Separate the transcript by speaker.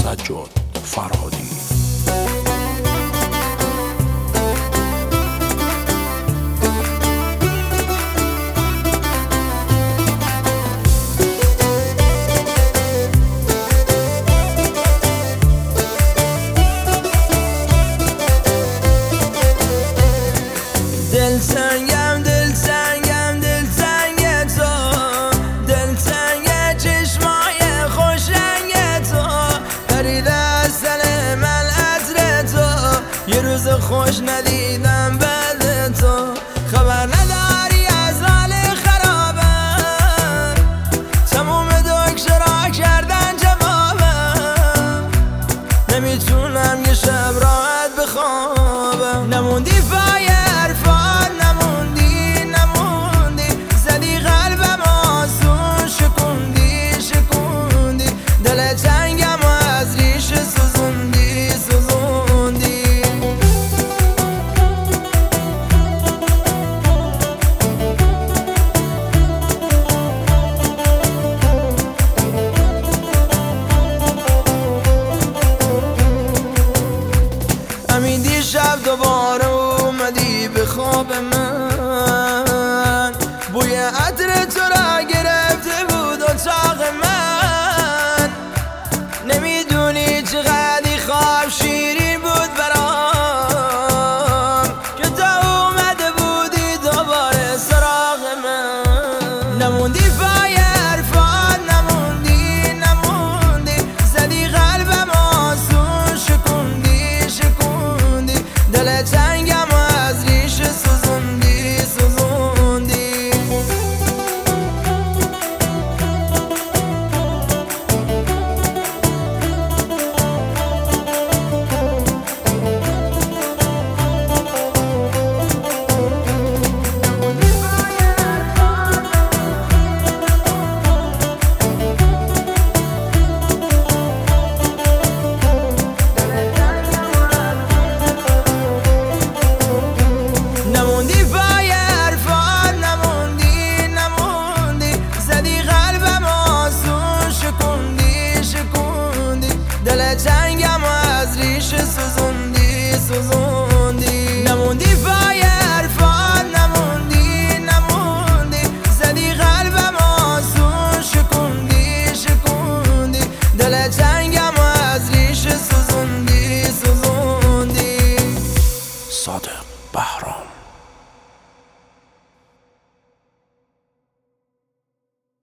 Speaker 1: سجاد فرهادی.
Speaker 2: دلتنگم دلتنگم دلتنگ تو، دلتنگ چشمای خوش رنگ تو، پرید از دل من عطر تو، یه روز خوش ندیدم بعد تو. خبر نداری از حال خرابم، تموم دکترها کردن جوابم، نمیتونم یه شب راحت بخوابم. نموندی پای حرفان، نموندی زدی قلبم آسون، شکوندی دلت